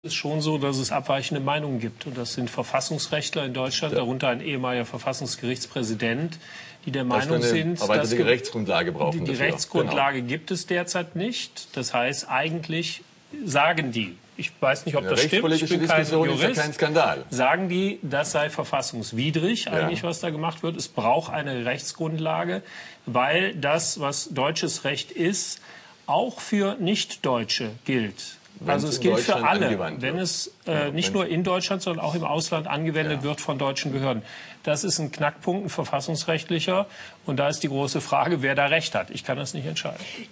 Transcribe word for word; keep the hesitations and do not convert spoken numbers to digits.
Es ist schon so, dass es abweichende Meinungen gibt. Und das sind Verfassungsrechtler in Deutschland, ja. darunter ein ehemaliger Verfassungsgerichtspräsident, die der Meinung eine sind, dass die Rechtsgrundlage brauchen. Die, die dafür. Rechtsgrundlage genau. gibt es derzeit nicht. Das heißt, eigentlich sagen die, ich weiß nicht, ob das stimmt, ich bin kein Jurist, ist ja kein Skandal. sagen die, das sei verfassungswidrig eigentlich, ja. was da gemacht wird. Es braucht eine Rechtsgrundlage, weil das, was deutsches Recht ist, auch für Nichtdeutsche gilt. Wenn also es gilt für alle, wenn wird. es äh, ja, nicht nur in Deutschland, sondern auch im Ausland angewendet ja. wird von deutschen Behörden. Das ist ein Knackpunkt, ein verfassungsrechtlicher. Und da ist die große Frage, wer da Recht hat. Ich kann das nicht entscheiden.